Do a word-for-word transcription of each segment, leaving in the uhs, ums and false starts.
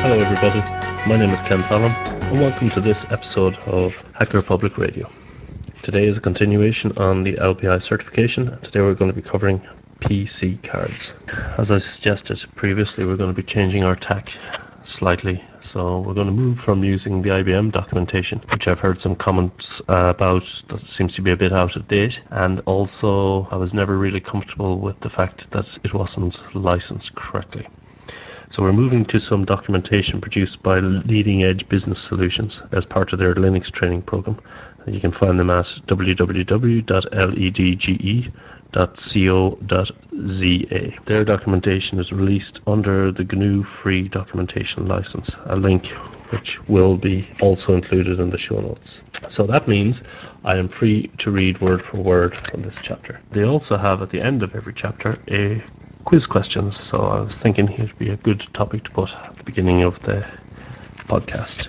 Hello everybody, my name is Ken Fallon and welcome to this episode of Hacker Public Radio. Today is a continuation on the L P I certification and today we're going to be covering P C cards. As I suggested previously, we're going to be changing our tack slightly. So we're going to move from using the I B M documentation, which I've heard some comments uh, about that seems to be a bit out of date, and also I was never really comfortable with the fact that it wasn't licensed correctly. So we're moving to some documentation produced by Leading Edge Business Solutions as part of their Linux training program. And you can find them at w w w dot ledge dot co dot z a. Their documentation is released under the G N U Free Documentation License, a link which will be also included in the show notes. So that means I am free to read word for word from this chapter. They also have at the end of every chapter a quiz questions, so I was thinking it would be a good topic to put at the beginning of the podcast.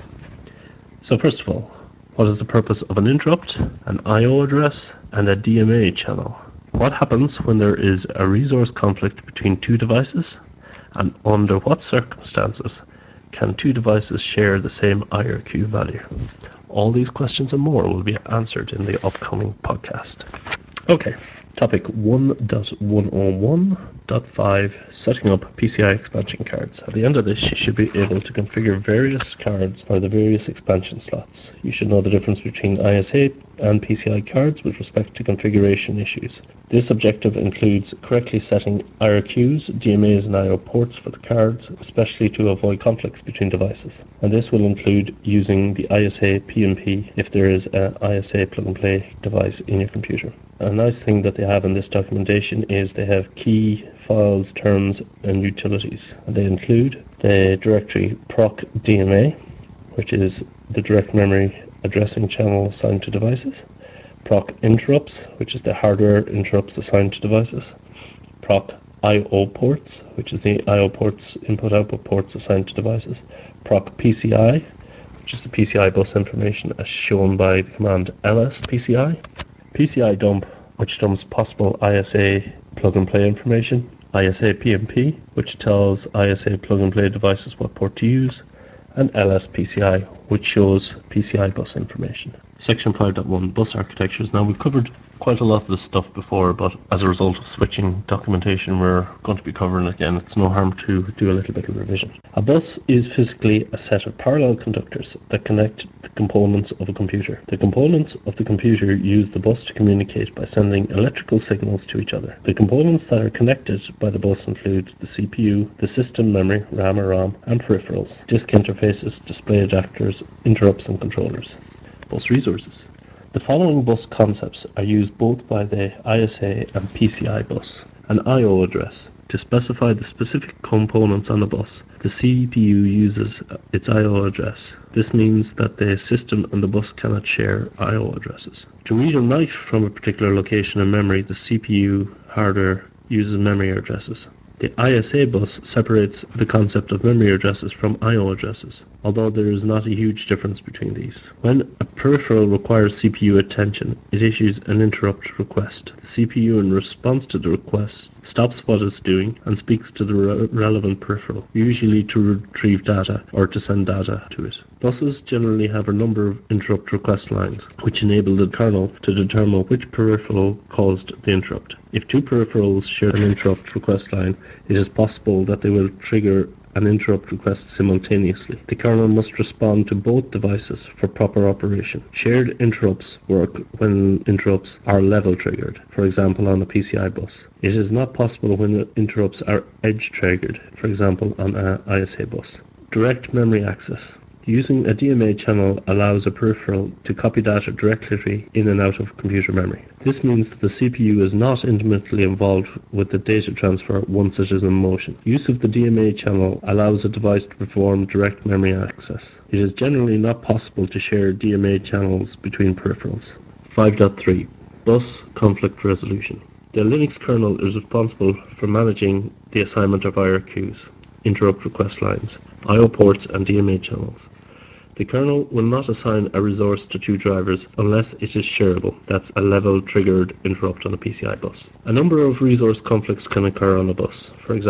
So first of all, what is the purpose of an interrupt, an I O address, and a D M A channel? What happens when there is a resource conflict between two devices? And under what circumstances can two devices share the same I R Q value? All these questions and more will be answered in the upcoming podcast. Okay, topic one point one oh one point five, setting up P C I expansion cards. At the end of this, you should be able to configure various cards for the various expansion slots. You should know the difference between I S A and P C I cards with respect to configuration issues. This objective includes correctly setting I R Qs, D M As and I O ports for the cards, especially to avoid conflicts between devices. And this will include using the I S A P M P if there is an I S A plug-and-play device in your computer. A nice thing that they have in this documentation is they have key files, terms and utilities. And they include the directory proc D M A, which is the direct memory addressing channel assigned to devices, proc interrupts, which is the hardware interrupts assigned to devices, proc I O ports, which is the I O ports, input-output ports assigned to devices, proc P C I, which is the P C I bus information as shown by the command ls P C I, P C I dump, which dumps possible I S A plug-and-play information, I S A P M P, which tells I S A plug-and-play devices what port to use, and L S P C I, which shows P C I bus information. Section five point one, bus architectures. Now, we've covered quite a lot of this stuff before, but as a result of switching documentation, we're going to be covering it again. It's no harm to do a little bit of revision. A bus is physically a set of parallel conductors that connect the components of a computer. The components of the computer use the bus to communicate by sending electrical signals to each other. The components that are connected by the bus include the C P U, the system memory, RAM or ROM, and peripherals, disk interfaces, display adapters, interrupts, and controllers. Bus resources. The following bus concepts are used both by the I S A and P C I bus. An I O address. To specify the specific components on the bus, the C P U uses its I O address. This means that the system and the bus cannot share I O addresses. To read and write from a particular location in memory, the C P U hardware uses memory addresses. The I S A bus separates the concept of memory addresses from I O addresses, although there is not a huge difference between these. When a peripheral requires C P U attention, it issues an interrupt request. The C P U, in response to the request, stops what it's doing and speaks to the re- relevant peripheral, usually to retrieve data or to send data to it. Buses generally have a number of interrupt request lines, which enable the kernel to determine which peripheral caused the interrupt. If two peripherals share an interrupt request line, it is possible that they will trigger an interrupt request simultaneously. The kernel must respond to both devices for proper operation. Shared interrupts work when interrupts are level triggered, for example on a P C I bus. It is not possible when interrupts are edge triggered, for example on a I S A bus. Direct memory access. Using a D M A channel allows a peripheral to copy data directly in and out of computer memory. This means that the C P U is not intimately involved with the data transfer once it is in motion. Use of the D M A channel allows a device to perform direct memory access. It is generally not possible to share D M A channels between peripherals. five point three. Bus conflict resolution. The Linux kernel is responsible for managing the assignment of I R Qs, interrupt request lines, I O ports and D M A channels. The kernel will not assign a resource to two drivers unless it is shareable. That's a level triggered interrupt on a P C I bus. A number of resource conflicts can occur on a bus. For example,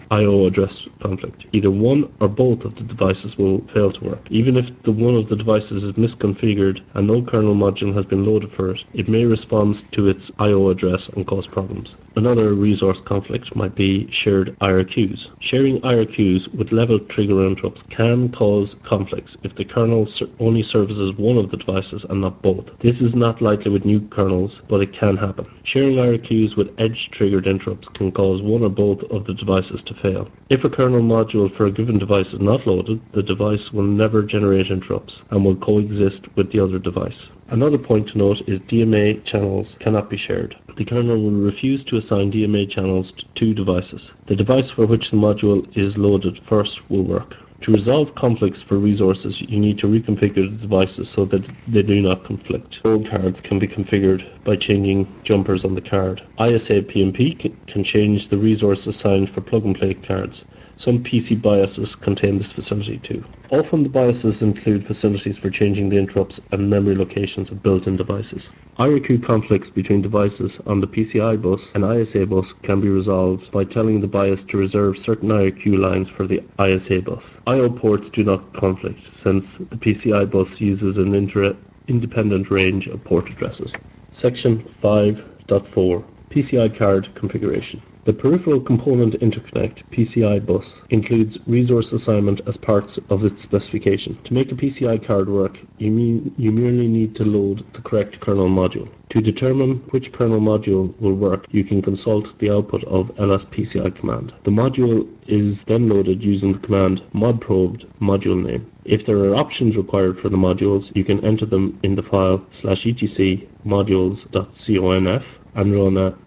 I O address conflict. Either one or both of the devices will fail to work. Even if the one of the devices is misconfigured and no kernel module has been loaded for it, it may respond to its I O address and cause problems. Another resource conflict might be shared I R Qs. Sharing I R Qs with level trigger interrupts can cause conflicts if the kernel only services one of the devices and not both. This is not likely with new kernels, but it can happen. Sharing I R Qs with edge-triggered interrupts can cause one or both of the devices to fail. If a kernel module for a given device is not loaded, the device will never generate interrupts and will coexist with the other device. Another point to note is D M A channels cannot be shared. The kernel will refuse to assign D M A channels to two devices. The device for which the module is loaded first will work. To resolve conflicts for resources, you need to reconfigure the devices so that they do not conflict. Old cards can be configured by changing jumpers on the card. I S A P M P can change the resource assigned for plug-and-play cards. Some P C BIOSes contain this facility too. Often the BIOSes include facilities for changing the interrupts and memory locations of built-in devices. I R Q conflicts between devices on the P C I bus and I S A bus can be resolved by telling the BIOS to reserve certain I R Q lines for the I S A bus. I O ports do not conflict since the P C I bus uses an inter- independent range of port addresses. Section five point four P C I card configuration. The Peripheral Component Interconnect P C I bus includes resource assignment as parts of its specification. To make a P C I card work, you, mean, you merely need to load the correct kernel module. To determine which kernel module will work, you can consult the output of lspci command. The module is then loaded using the command modprobed module name. If there are options required for the modules, you can enter them in the file slash etc modules.conf and run a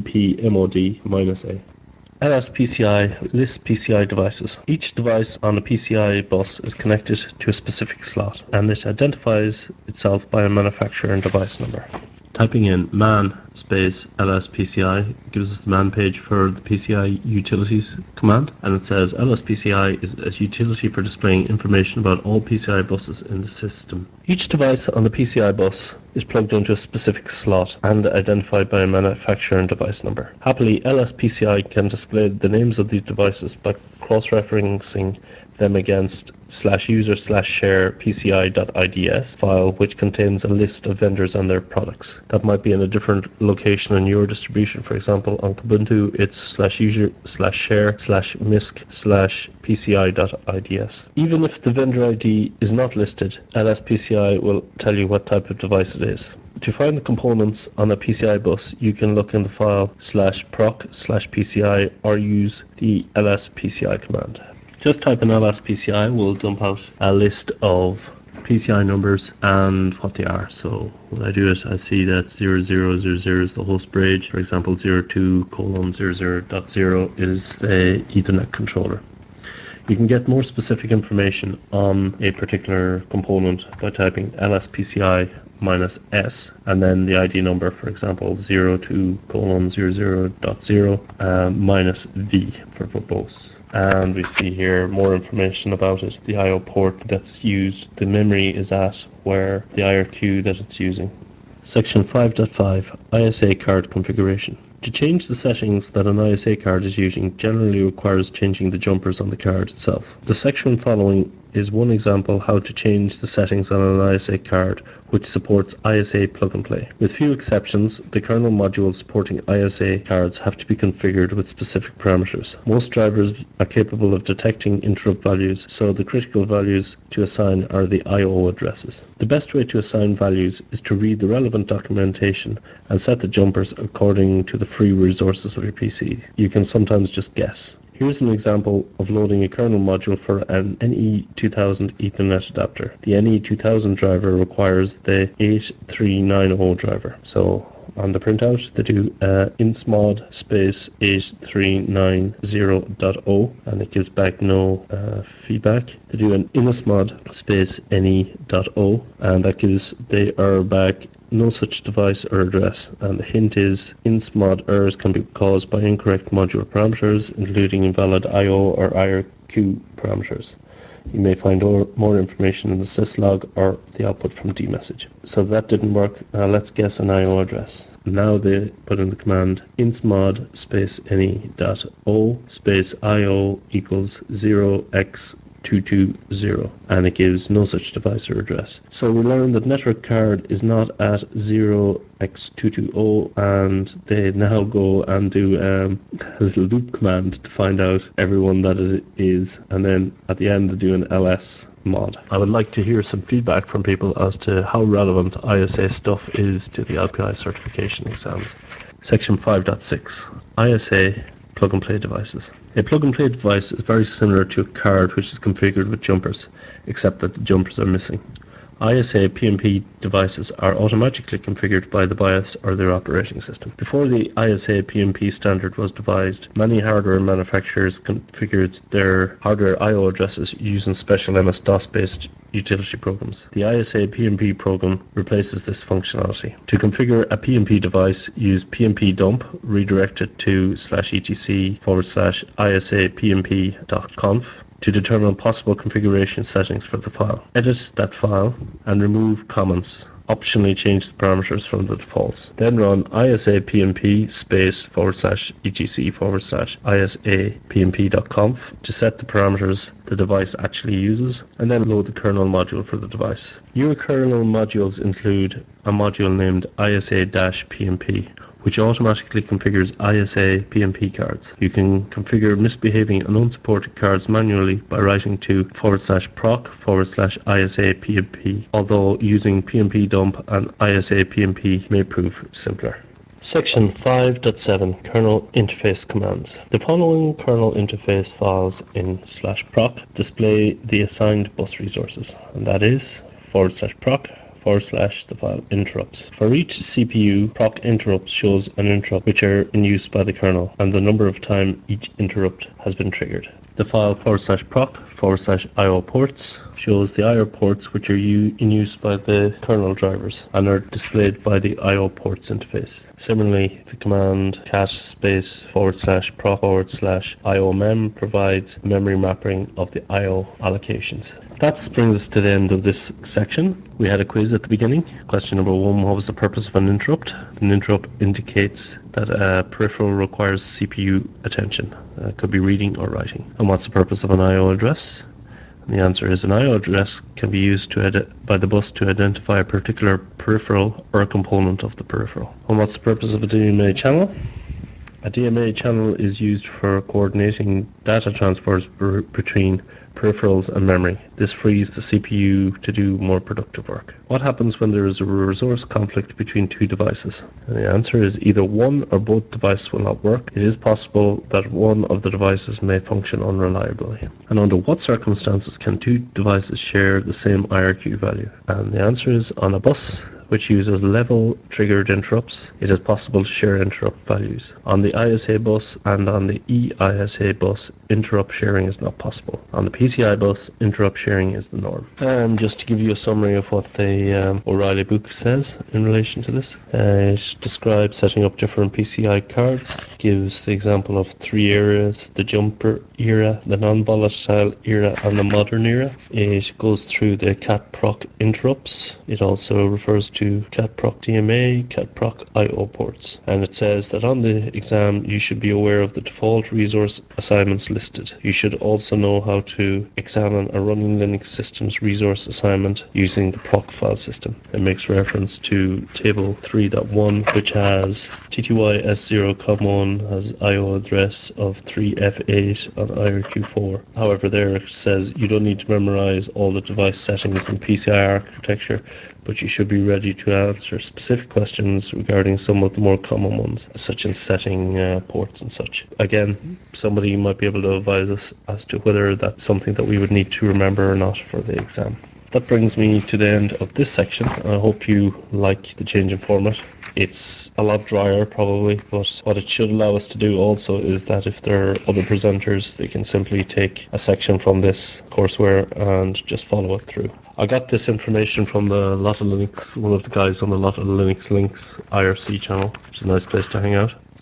depmod-a. lspci lists P C I devices. Each device on a P C I bus is connected to a specific slot, and it identifies itself by a manufacturer and device number. Typing in man space lspci gives us the man page for the P C I utilities command, and it says lspci is a utility for displaying information about all P C I buses in the system. Each device on the P C I bus is plugged into a specific slot and identified by a manufacturer and device number. Happily, lspci can display the names of these devices by cross-referencing them against slash user slash share pci.ids file, which contains a list of vendors and their products. That might be in a different location in your distribution. For example, on Kubuntu, it's slash user slash share slash misc slash pci.ids. Even if the vendor I D is not listed, lspci will tell you what type of device it is. To find the components on a P C I bus, you can look in the file slash proc slash pci or use the lspci command. Just type in lspci will dump out a list of P C I numbers and what they are. So when I do it, I see that zero zero zero zero is the host bridge. For example, zero two colon zero zero dot zero is the Ethernet controller. You can get more specific information on a particular component by typing lspci minus s and then the I D number, for example zero two colon zero zero dot zero uh, minus v for verbose. And we see here more information about it. The I O port that's used, the memory is at where the I R Q that it's using. Section five point five I S A card configuration. To change the settings that an I S A card is using generally requires changing the jumpers on the card itself. The section following is one example how to change the settings on an I S A card which supports I S A plug-and-play. With few exceptions, the kernel modules supporting I S A cards have to be configured with specific parameters. Most drivers are capable of detecting interrupt values, so the critical values to assign are the I O addresses. The best way to assign values is to read the relevant documentation and set the jumpers according to the free resources of your P C. You can sometimes just guess. Here's an example of loading a kernel module for an N E two thousand Ethernet adapter. The N E two thousand driver requires the eight three nine zero driver. So on the printout, they do uh, insmod space eight three nine zero dot zero and it gives back no uh, feedback. They do an inismod space ne dot zero and that gives the error back no such device or address, and the hint is insmod errors can be caused by incorrect module parameters, including invalid I O or I R Q parameters. You may find more information in the syslog or the output from dmessage. So that didn't work. Now let's guess an I O address. Now they put in the command insmod space ne dot o space io equals zero x two two zero, and it gives no such device or address. So we learned that network card is not at zero x two two zero, and they now go and do um, a little loop command to find out everyone that it is, and then at the end they do an ls mod. I would like to hear some feedback from people as to how relevant I S A stuff is to the L P I certification exams. Section five point six, I S A plug-and-play devices. A plug-and-play device is very similar to a card which is configured with jumpers, except that the jumpers are missing. I S A P M P devices are automatically configured by the BIOS or their operating system. Before the I S A P M P standard was devised, many hardware manufacturers configured their hardware I O addresses using special M S DOS based utility programs. The I S A P M P program replaces this functionality. To configure a P M P device, use P M P dump redirected to slash etc forward slash isapmp.conf to determine possible configuration settings for the file. Edit that file and remove comments. Optionally change the parameters from the defaults. Then run isapmp space forward slash etc forward slash isapmp.conf to set the parameters the device actually uses, and then load the kernel module for the device. Your kernel modules include a module named isa-P M P, which automatically configures I S A P M P cards. You can configure misbehaving and unsupported cards manually by writing to forward slash proc forward slash I S A P M P, although using P M P dump and I S A P M P may prove simpler. Section five point seven, Kernel Interface Commands. The following kernel interface files in slash proc display the assigned bus resources, and that is forward slash proc forward slash the file interrupts. For each C P U, proc interrupt shows an interrupt which are in use by the kernel and the number of time each interrupt has been triggered. The file forward slash proc forward slash I O ports shows the I O ports which are u- in use by the kernel drivers and are displayed by the I O ports interface. Similarly, the command cat space forward slash proc forward slash I O mem provides memory mapping of the I O allocations. That brings us to the end of this section. We had a quiz at the beginning. Question number one, what was the purpose of an interrupt? An interrupt indicates that a peripheral requires C P U attention. Uh, it could be reading or writing. And what's the purpose of an I O address? And the answer is an I O address can be used to edi- by the bus to identify a particular peripheral or a component of the peripheral. And what's the purpose of a D M A channel? A D M A channel is used for coordinating data transfers b- between peripherals and memory. This frees the C P U to do more productive work. What happens when there is a resource conflict between two devices? And the answer is either one or both devices will not work. It is possible that one of the devices may function unreliably. And under what circumstances can two devices share the same I R Q value? And the answer is on a bus which uses level triggered interrupts, it is possible to share interrupt values. On the I S A bus and on the E I S A bus, interrupt sharing is not possible. On the P C I bus, interrupt sharing is the norm. And just to give you a summary of what the um, O'Reilly book says in relation to this, uh, it describes setting up different P C I cards, gives the example of three eras, the jumper era, the non-volatile era, and the modern era. It goes through the cat proc interrupts. It also refers to cat proc D M A, cat proc I O ports. And it says that on the exam you should be aware of the default resource assignments listed. You should also know how to examine a running Linux system's resource assignment using the proc file system. It makes reference to table three point one, which has T T Y S zero one has I O address of three F eight on I R Q four. However, there it says you don't need to memorize all the device settings in P C I architecture, but you should be ready to answer specific questions regarding some of the more common ones, such as setting uh, ports and such. Again, somebody might be able to advise us as to whether that's something that we would need to remember or not for the exam. That brings me to the end of this section. I hope you like the change in format. It's a lot drier probably, but what it should allow us to do also is that if there are other presenters, they can simply take a section from this courseware and just follow it through. I got this information from the Lot of Linux, one of the guys on the Lot of Linux Links I R C channel, which is a nice place to hang out.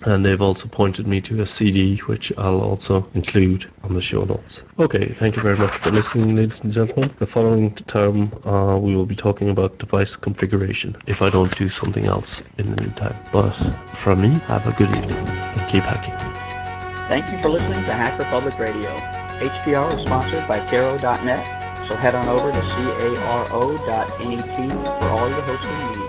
And they've also pointed me to a C D, which I'll also include on the show notes. Okay, thank you very much for listening, ladies and gentlemen. The following term, uh, we will be talking about device configuration, if I don't do something else in the meantime. But from me, have a good evening and keep hacking. Thank you for listening to Hacker Public Radio. H P R is sponsored by Caro dot net, so head on over to caro dot net for all your hosting needs.